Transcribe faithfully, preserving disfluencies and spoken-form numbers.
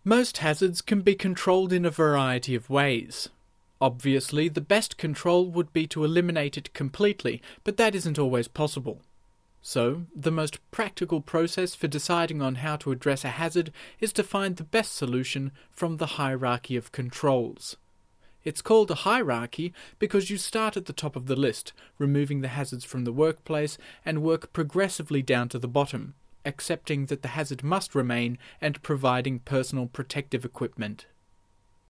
Most hazards can be controlled in a variety of ways. Obviously, the best control would be to eliminate it completely, but that isn't always possible. So, the most practical process for deciding on how to address a hazard is to find the best solution from the hierarchy of controls. It's called a hierarchy because you start at the top of the list, removing the hazards from the workplace, and work progressively down to the bottom, accepting that the hazard must remain and providing personal protective equipment.